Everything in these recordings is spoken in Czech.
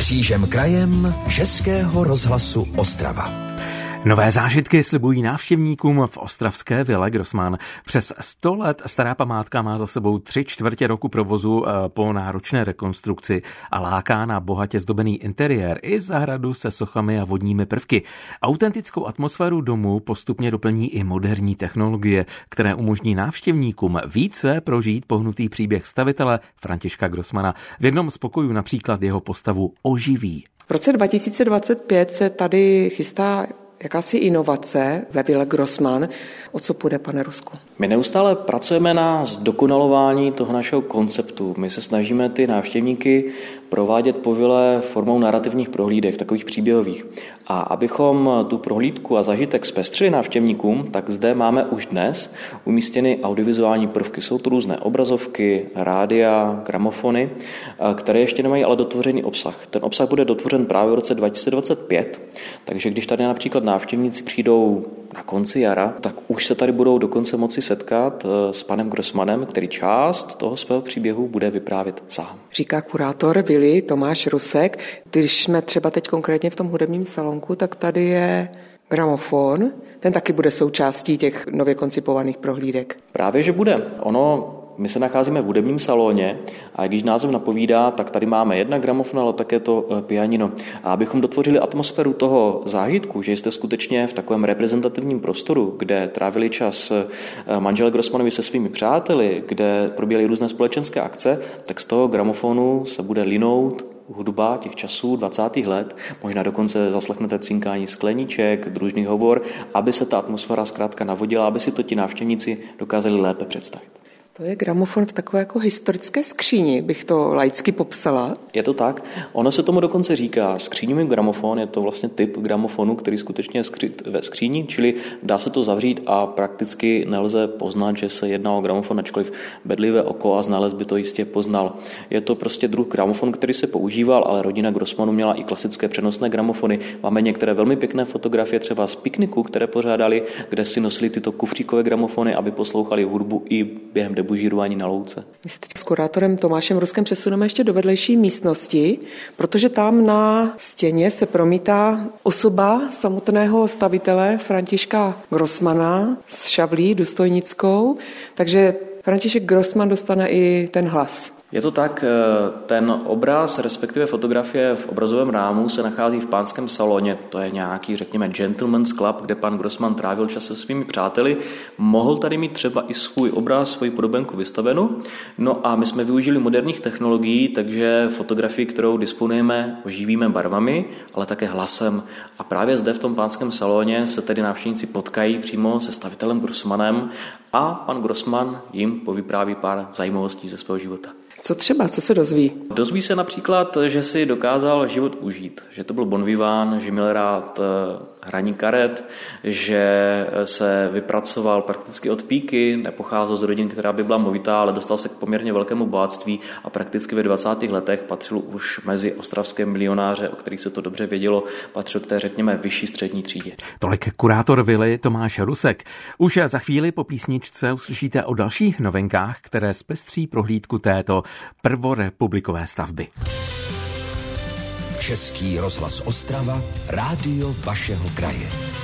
Křížem krajem Českého rozhlasu Ostrava. Nové zážitky slibují návštěvníkům v ostravské vile Grossmann. Přes 100 let stará památka má za sebou 3/4 roku provozu po náročné rekonstrukci a láká na bohatě zdobený interiér i zahradu se sochami a vodními prvky. Autentickou atmosféru domu postupně doplní i moderní technologie, které umožní návštěvníkům více prožít pohnutý příběh stavitele Františka Grossmanna. V jednom z pokojů například jeho postavu oživí. V roce 2025 se tady chystá jakási inovace ve vile Grossmann. O co půjde, pane Rusku? My neustále pracujeme na zdokonalování toho našeho konceptu. My se snažíme ty návštěvníky provádět po vile formou narrativních prohlídek, takových příběhových. A abychom tu prohlídku a zážitek zpestřili návštěvníkům, tak zde máme už dnes umístěny audiovizuální prvky. Jsou to různé obrazovky, rádia, gramofony, které ještě nemají ale dotvořený obsah. Ten obsah bude dotvořen právě v roce 2025, takže když tady například návštěvníci přijdou na konci jara, tak už se tady budou dokonce moci setkat s panem Grossmannem, který část toho svého příběhu bude vyprávět sám. Říká kurátor vily Tomáš Rusek. Když jsme třeba teď konkrétně v tom hudebním salonku, tak tady je gramofon. Ten taky bude součástí těch nově koncipovaných prohlídek. Právě, že bude. My se nacházíme v hudebním salóně a když název napovídá, tak tady máme jednak gramofon, ale také to pianino. A abychom dotvořili atmosféru toho zážitku, že jste skutečně v takovém reprezentativním prostoru, kde trávili čas manželé Grossmannovi se svými přáteli, kde probíhaly různé společenské akce, tak z toho gramofonu se bude linout hudba těch časů 20. let, možná dokonce zaslechnete cinkání skleníček, družný hovor, aby se ta atmosféra zkrátka navodila, aby si to ti návštěvníci dokázali lépe představit. To je gramofon v takové jako historické skříni, bych to laicky popsala. Je to tak. Ono se tomu dokonce říká skříňový gramofon, je to vlastně typ gramofonu, který skutečně je skryt ve skříni, čili dá se to zavřít a prakticky nelze poznat, že se jedná o gramofon, ačkoliv bedlivé oko a znalec by to jistě poznal. Je to prostě druh gramofon, který se používal, ale rodina Grossmannů měla i klasické přenosné gramofony. Máme některé velmi pěkné fotografie třeba z pikniku, které pořádali, kde si nosili tyto kufříkové gramofony, aby poslouchali hudbu i během bužírování na louce. My se teď s kurátorem Tomášem Ruskem přesuneme ještě do vedlejší místnosti, protože tam na stěně se promítá osoba samotného stavitele Františka Grossmanna s šavlí důstojnickou, takže František Grossmann dostane i ten hlas. Je to tak, ten obraz, respektive fotografie v obrazovém rámu se nachází v pánském saloně. To je nějaký, řekněme, gentleman's club, kde pan Grossmann trávil čas se svými přáteli. Mohl tady mít třeba i svůj obraz, svoji podobenku vystavenou. No a my jsme využili moderních technologií, takže fotografii, kterou disponujeme, oživíme barvami, ale také hlasem. A právě zde v tom pánském saloně se tedy návštěvníci potkají přímo se stavitelem Grossmannem a pan Grossmann jim povypráví pár zajímavostí ze svého života. Co třeba? Co se dozví? Dozví se například, že si dokázal život užít, že to byl bon vivant, že měl rád hraní karet, že se vypracoval prakticky od píky, nepocházel z rodin, která by byla movitá, ale dostal se k poměrně velkému bohatství a prakticky ve 20. letech patřil už mezi ostravské milionáře, o kterých se to dobře vědělo, patřil k té, řekněme, vyšší střední třídě. Tolik kurátor vily Tomáš Rusek. Už za chvíli po písničce uslyšíte o dalších novinkách, které zpestří prohlídku této prvorepublikové stavby. Český rozhlas Ostrava, rádio vašeho kraje.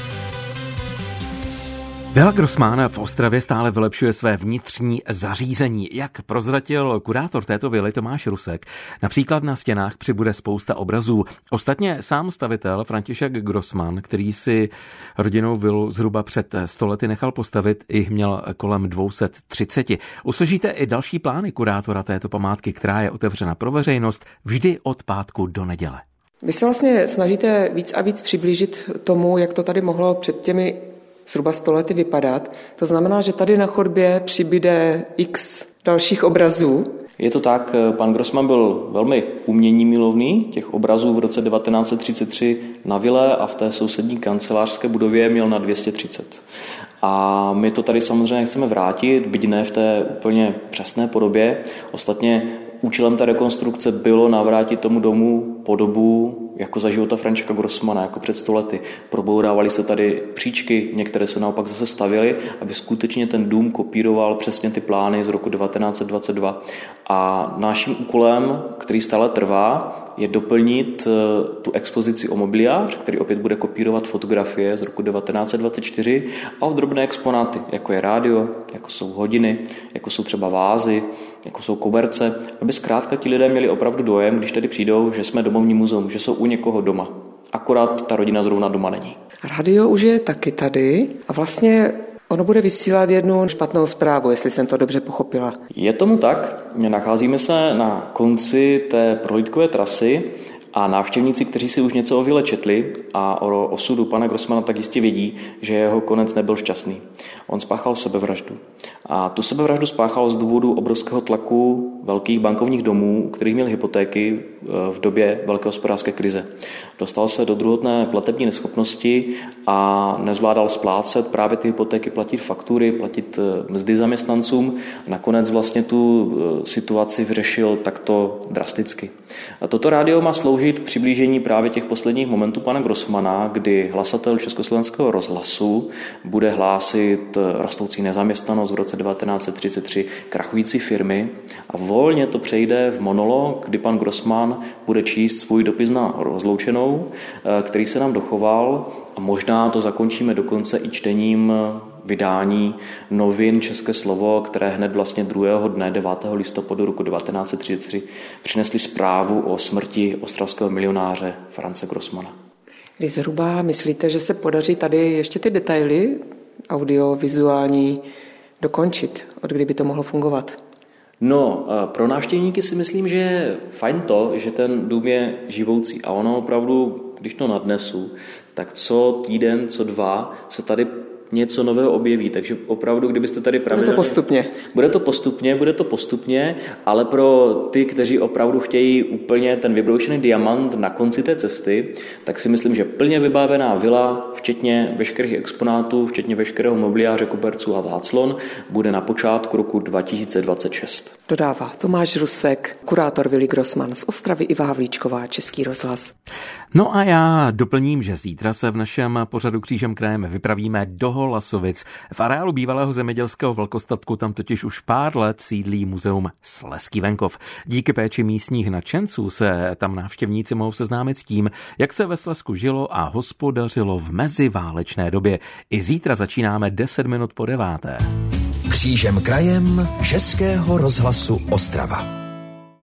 Vila Grossmann v Ostravě stále vylepšuje své vnitřní zařízení. Jak prozradil kurátor této vily Tomáš Rusek, například na stěnách přibude spousta obrazů. Ostatně sám stavitel František Grossmann, který si rodinnou vilu zhruba před 100 lety nechal postavit, jich měl kolem 230. Uslyšíte i další plány kurátora této památky, která je otevřena pro veřejnost vždy od pátku do neděle. Vy se vlastně snažíte víc a víc přiblížit tomu, jak to tady mohlo před těmi zhruba 100 lety vypadat. To znamená, že tady na chodbě přibyde x dalších obrazů. Je to tak, pan Grossmann byl velmi umění milovný, těch obrazů v roce 1933 na vile a v té sousední kancelářské budově měl na 230. A my to tady samozřejmě chceme vrátit, byť ne v té úplně přesné podobě. Ostatně účelem té rekonstrukce bylo navrátit tomu domu podobu jako za života Františka Grossmana, jako před 100 lety. Probourávaly se tady příčky, některé se naopak zase stavěly, aby skutečně ten dům kopíroval přesně ty plány z roku 1922. A naším úkolem, který stále trvá, je doplnit tu expozici o mobiliář, který opět bude kopírovat fotografie z roku 1924 a o drobné exponáty, jako je rádio, jako jsou hodiny, jako jsou třeba vázy, jako jsou koberce, aby zkrátka ti lidé měli opravdu dojem, když tady přijdou, že jsme domovní muzeum, že jsou u někoho doma. Akorát ta rodina zrovna doma není. Rádio už je taky tady a vlastně ono bude vysílat jednu špatnou zprávu, jestli jsem to dobře pochopila. Je tomu tak. Nacházíme se na konci té prohlídkové trasy a návštěvníci, kteří si už něco o vile četli a o osudu pana Grossmana, tak jistě vědí, že jeho konec nebyl šťastný. On spáchal sebevraždu. A tu sebevraždu spáchal z důvodu obrovského tlaku velkých bankovních domů, u kterých měl hypotéky v době velké hospodářské krize. Dostal se do druhotné platební neschopnosti a nezvládal splácet právě ty hypotéky, platit faktury, platit mzdy zaměstnancům. Nakonec vlastně tu situaci vyřešil takto drasticky. A toto rádio má sloužit k přiblížení právě těch posledních momentů pana Grossmana, kdy hlasatel Československého rozhlasu bude hlásit rostoucí nezaměstnanost v roce 1933, krachující firmy a volně to přejde v monolog, kdy pan Grossman bude číst svůj dopis na rozloučenou, který se nám dochoval a možná to zakončíme dokonce i čtením vydání novin České slovo, které hned vlastně 2. dne 9. listopadu roku 1933 přinesly zprávu o smrti ostravského milionáře Franze Grossmana. Když zhruba myslíte, že se podaří tady ještě ty detaily audiovizuální dokončit, od kdy by to mohlo fungovat? No, pro návštěvníky si myslím, že je fajn to, že ten dům je živoucí a ono opravdu, když to nadnesu, tak co týden, co 2 se tady něco nového objeví, takže opravdu, kdybyste tady pravidelně... Bude to postupně, ale pro ty, kteří opravdu chtějí úplně ten vybroušený diamant na konci té cesty, tak si myslím, že plně vybavená vila, včetně veškerých exponátů, včetně veškerého mobiliáře, koberců a záclon, bude na počátku roku 2026. Dodává Tomáš Rusek, kurátor vily Grossman z Ostravy, Iva Havlíčková, Český rozhlas. No a já doplním, že zítra se v našem pořadu Křížem krajem vypravíme do Holasovic. V areálu bývalého zemědělského velkostatku tam totiž už pár let sídlí muzeum Slezský venkov. Díky péči místních nadšenců se tam návštěvníci mohou seznámit s tím, jak se ve Slezsku žilo a hospodařilo v meziválečné době. I zítra začínáme 10 minut po 9. Křížem krajem Českého rozhlasu Ostrava.